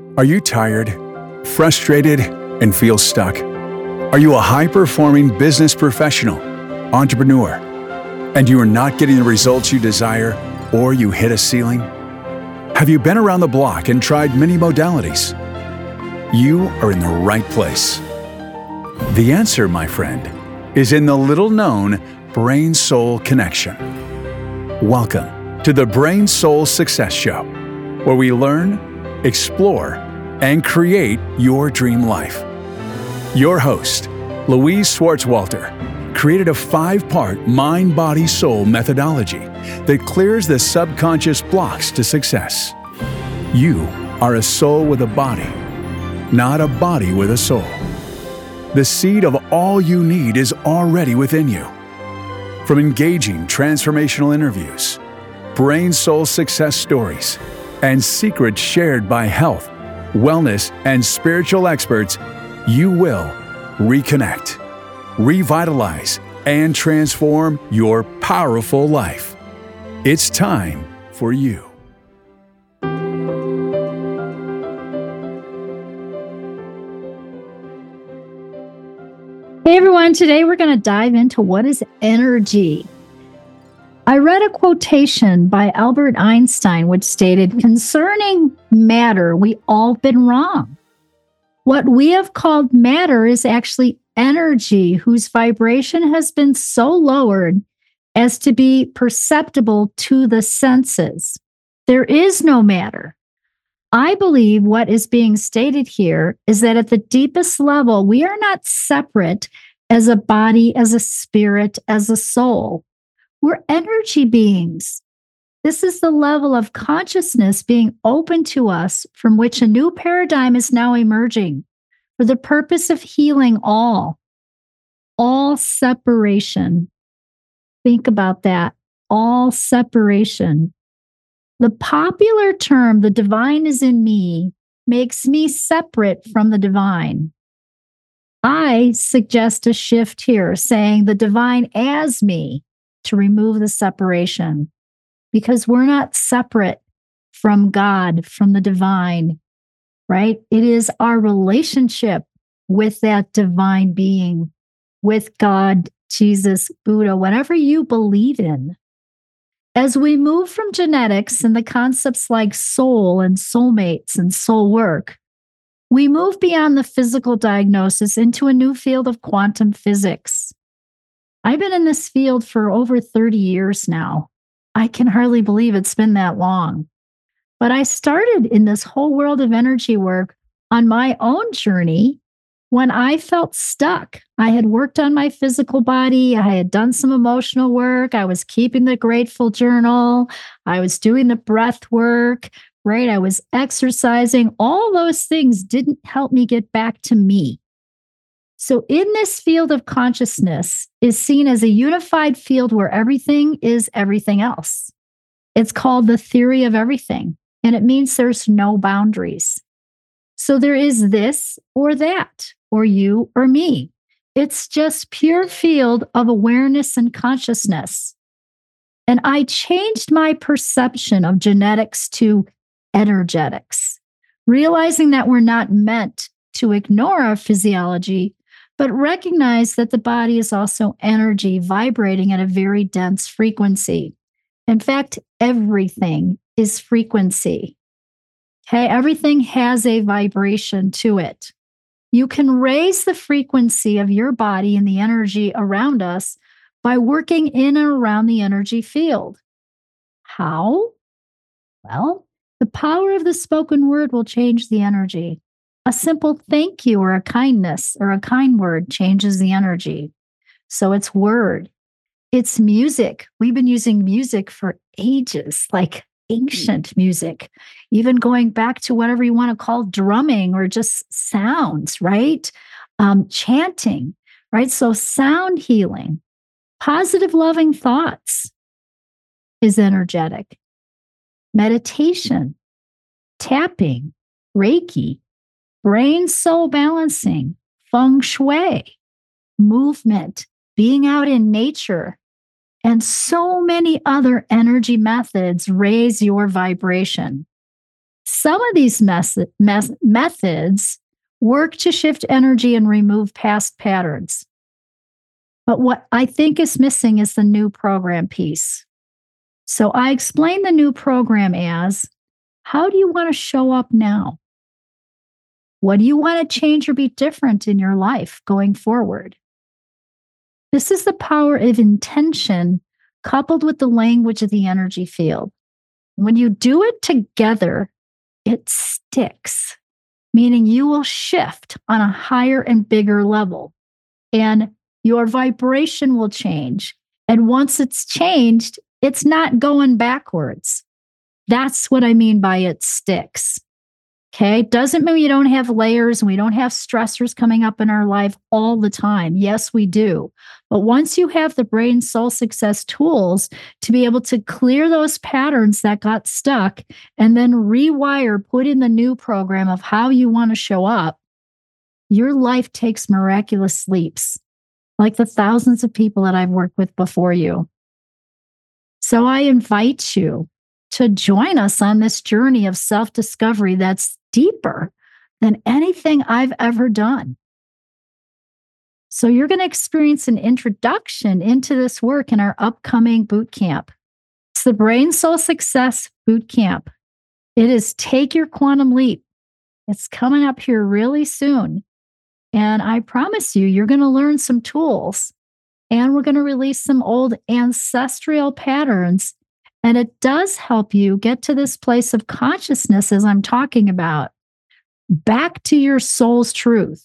Are you tired, frustrated, and feel stuck? Are you a high-performing business professional, entrepreneur, and you are not getting the results you desire, or you hit a ceiling? Have you been around the block and tried many modalities? You are in the right place. The answer, my friend, is in the little-known Brain-Soul Connection. Welcome to the Brain-Soul Success Show, where we learn, explore, and create your dream life. Your host, Louise Schwartzwalter, created a 5-part mind-body-soul methodology that clears the subconscious blocks to success. You are a soul with a body, not a body with a soul. The seed of all you need is already within you. From engaging transformational interviews, brain-soul success stories, and secrets shared by health, wellness, and spiritual experts, you will reconnect, revitalize, and transform your powerful life. It's time for you. Hey everyone, today we're going to dive into what is energy. I read a quotation by Albert Einstein which stated, "Concerning matter, we all been wrong. What we have called matter is actually energy whose vibration has been so lowered as to be perceptible to the senses. There is no matter." I believe what is being stated here is that at the deepest level, we are not separate as a body, as a spirit, as a soul. We're energy beings. This is the level of consciousness being open to us from which a new paradigm is now emerging for the purpose of healing all separation. Think about that, all separation. The popular term, the divine is in me, makes me separate from the divine. I suggest a shift here, saying the divine as me, to remove the separation, because we're not separate from God, from the divine, right? It is our relationship with that divine being, with God, Jesus, Buddha, whatever you believe in. As we move from genetics and the concepts like soul and soulmates and soul work, we move beyond the physical diagnosis into a new field of quantum physics. I've been in this field for over 30 years now. I can hardly believe it's been that long. But I started in this whole world of energy work on my own journey when I felt stuck. I had worked on my physical body. I had done some emotional work. I was keeping the grateful journal. I was doing the breath work, right? I was exercising. All those things didn't help me get back to me. So in this field of consciousness is seen as a unified field where everything is everything else. It's called the theory of everything, and it means there's no boundaries. So there is this or that, or you or me. It's just pure field of awareness and consciousness. And I changed my perception of genetics to energetics, realizing that we're not meant to ignore our physiology, but recognize that the body is also energy vibrating at a very dense frequency. In fact, everything is frequency. Okay, everything has a vibration to it. You can raise the frequency of your body and the energy around us by working in and around the energy field. How? Well, the power of the spoken word will change the energy. A simple thank you or a kindness or a kind word changes the energy. So it's word. It's music. We've been using music for ages, like ancient music, even going back to whatever you want to call drumming or just sounds, right? Chanting, right? So sound healing, positive loving thoughts is energetic. Meditation, tapping, Reiki, brain soul balancing, feng shui, movement, being out in nature, and so many other energy methods raise your vibration. Some of these methods work to shift energy and remove past patterns. But what I think is missing is the new program piece. So I explain the new program as, how do you want to show up now? What do you want to change or be different in your life going forward? This is the power of intention coupled with the language of the energy field. When you do it together, it sticks, meaning you will shift on a higher and bigger level, and your vibration will change. And once it's changed, it's not going backwards. That's what I mean by it sticks. Okay. Doesn't mean you don't have layers and we don't have stressors coming up in our life all the time. Yes, we do. But once you have the brain soul success tools to be able to clear those patterns that got stuck and then rewire, put in the new program of how you want to show up, your life takes miraculous leaps, like the thousands of people that I've worked with before you. So I invite you to join us on this journey of self-discovery that's deeper than anything I've ever done. So you're going to experience an introduction into this work in our upcoming boot camp. It's the Brain Soul Success Boot Camp. It is Take Your Quantum Leap. It's coming up here really soon. And I promise you, you're going to learn some tools, and we're going to release some old ancestral patterns. And it does help you get to this place of consciousness, as I'm talking about, back to your soul's truth.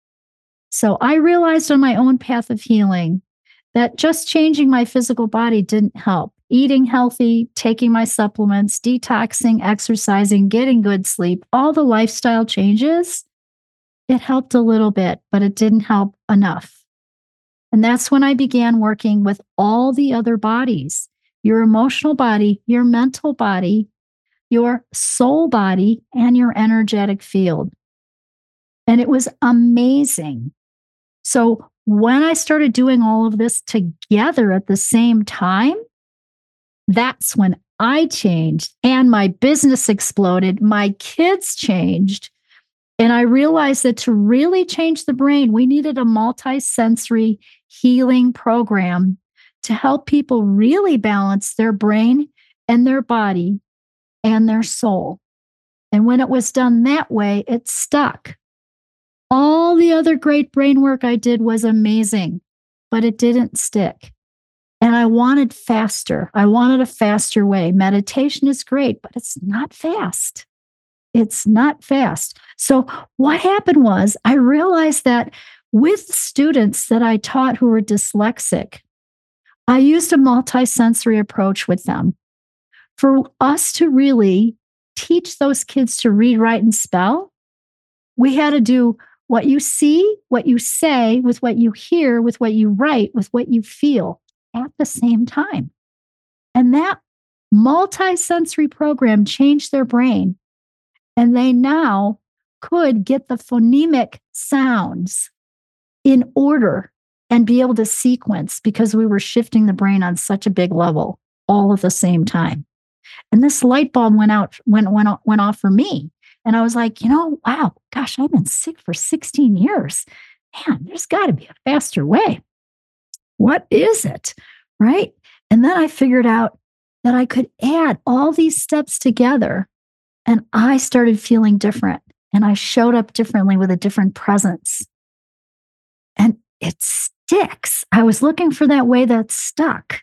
So I realized on my own path of healing that just changing my physical body didn't help. Eating healthy, taking my supplements, detoxing, exercising, getting good sleep, all the lifestyle changes, it helped a little bit, but it didn't help enough. And that's when I began working with all the other bodies. Your emotional body, your mental body, your soul body, and your energetic field. And it was amazing. So when I started doing all of this together at the same time, that's when I changed and my business exploded. My kids changed. And I realized that to really change the brain, we needed a multi-sensory healing program to help people really balance their brain and their body and their soul. And when it was done that way, it stuck. All the other great brain work I did was amazing, but it didn't stick. And I wanted faster. I wanted a faster way. Meditation is great, but it's not fast. It's not fast. So what happened was I realized that with students that I taught who were dyslexic, I used a multi-sensory approach with them. For us to really teach those kids to read, write, and spell, we had to do what you see, what you say, with what you hear, with what you write, with what you feel at the same time. And that multi-sensory program changed their brain. And they now could get the phonemic sounds in order and be able to sequence because we were shifting the brain on such a big level all at the same time. And this light bulb went off for me. And I was like, wow, gosh, I've been sick for 16 years. Man, there's got to be a faster way. What is it? Right? And then I figured out that I could add all these steps together, and I started feeling different. And I showed up differently with a different presence. And it sticks. I was looking for that way that stuck.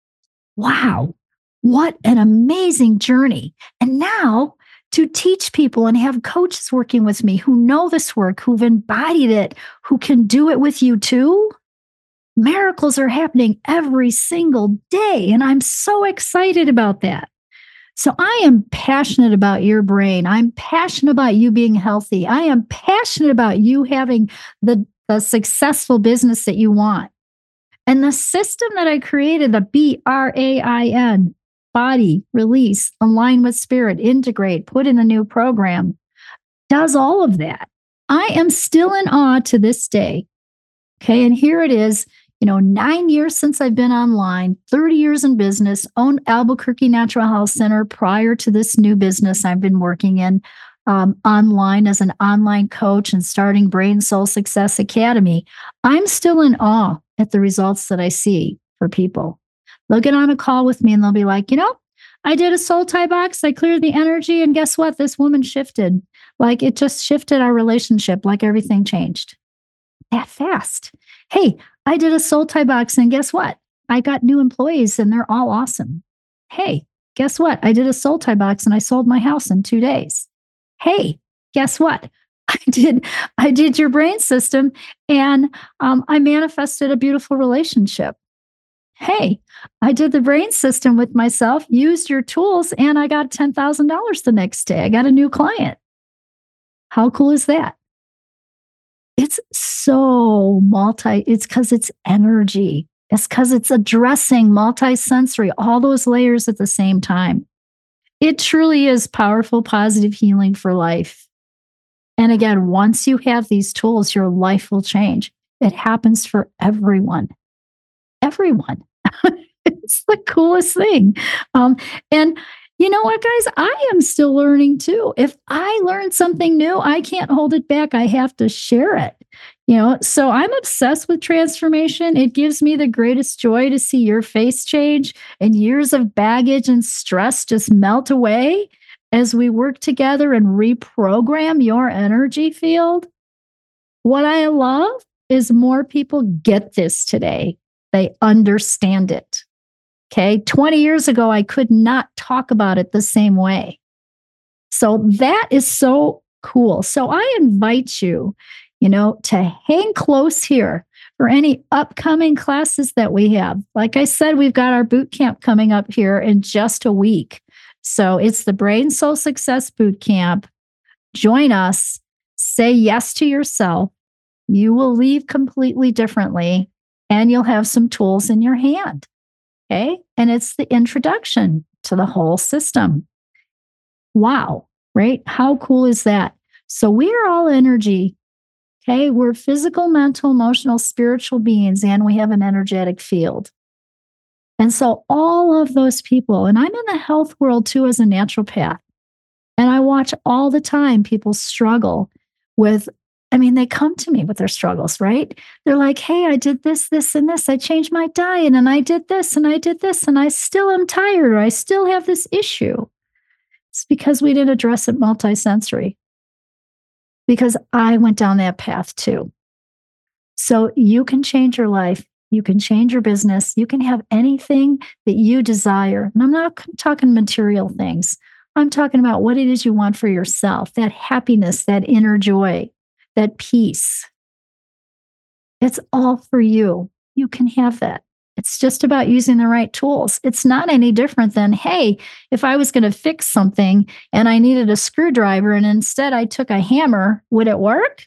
Wow, what an amazing journey. And now to teach people and have coaches working with me who know this work, who've embodied it, who can do it with you too. Miracles are happening every single day. And I'm so excited about that. So I am passionate about your brain. I'm passionate about you being healthy. I am passionate about you having the successful business that you want. And the system that I created, the BRAIN, body, release, align with spirit, integrate, put in a new program, does all of that. I am still in awe to this day. Okay. And here it is 9 years since I've been online, 30 years in business, owned Albuquerque Natural Health Center prior to this new business I've been working in online as an online coach and starting Brain Soul Success Academy. I'm still in awe at the results that I see for people. They'll get on a call with me and they'll be like, I did a soul tie box, I cleared the energy, and guess what? This woman shifted. Like it just shifted our relationship, like everything changed that fast. Hey, I did a soul tie box, and guess what? I got new employees and they're all awesome. Hey, guess what? I did a soul tie box and I sold my house in 2 days. Hey, guess what? I did your brain system and I manifested a beautiful relationship. Hey, I did the brain system with myself, used your tools, and I got $10,000 the next day. I got a new client. How cool is that? It's so it's because it's energy. It's because it's addressing multisensory, all those layers at the same time. It truly is powerful, positive healing for life. And again, once you have these tools, your life will change. It happens for everyone. Everyone. It's the coolest thing. And you know what, guys? I am still learning too. If I learn something new, I can't hold it back. I have to share it. So I'm obsessed with transformation. It gives me the greatest joy to see your face change and years of baggage and stress just melt away as we work together and reprogram your energy field. What I love is more people get this today. They understand it. Okay. 20 years ago, I could not talk about it the same way. So that is so cool. So I invite you, to hang close here for any upcoming classes that we have. Like I said, we've got our boot camp coming up here in just a week. So it's the Brain Soul Success Boot Camp. Join us. Say yes to yourself. You will leave completely differently, and you'll have some tools in your hand. Okay. And it's the introduction to the whole system. Wow. Right? How cool is that? So we are all energy. Okay. We're physical, mental, emotional, spiritual beings, and we have an energetic field. And so all of those people, and I'm in the health world too as a naturopath, and I watch all the time people struggle with, they come to me with their struggles, right? They're like, hey, I did this, this, and this. I changed my diet and I did this and I did this, and I still am tired, or I still have this issue. It's because we didn't address it multisensory. Because I went down that path too. So you can change your life. You can change your business. You can have anything that you desire. And I'm not talking material things. I'm talking about what it is you want for yourself, that happiness, that inner joy, that peace. It's all for you. You can have that. It's just about using the right tools. It's not any different than, hey, if I was going to fix something and I needed a screwdriver and instead I took a hammer, would it work?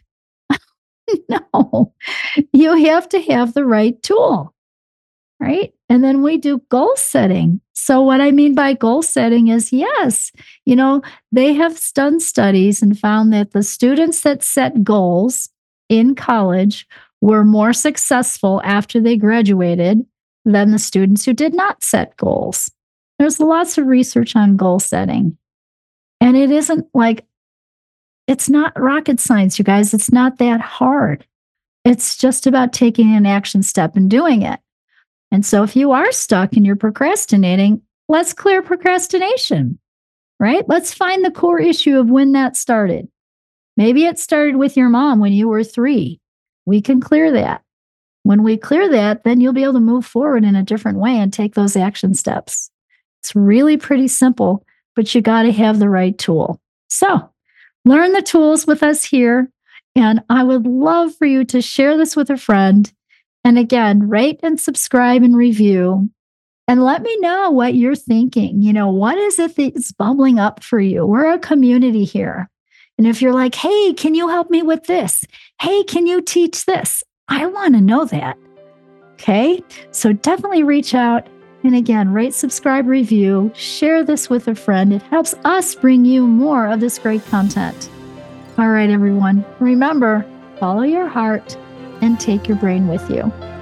No, you have to have the right tool, right? And then we do goal setting. So what I mean by goal setting is, yes, they have done studies and found that the students that set goals in college were more successful after they graduated than the students who did not set goals. There's lots of research on goal setting. And it isn't it's not rocket science, you guys. It's not that hard. It's just about taking an action step and doing it. And so if you are stuck and you're procrastinating, let's clear procrastination, right? Let's find the core issue of when that started. Maybe it started with your mom when you were 3. We can clear that. When we clear that, then you'll be able to move forward in a different way and take those action steps. It's really pretty simple, but you got to have the right tool. So learn the tools with us here. And I would love for you to share this with a friend. And again, rate and subscribe and review. And let me know what you're thinking. What is it that's bubbling up for you? We're a community here. And if you're like, hey, can you help me with this? Hey, can you teach this? I want to know that. Okay. So definitely reach out. And again, rate, subscribe, review, share this with a friend. It helps us bring you more of this great content. All right, everyone. Remember, follow your heart and take your brain with you.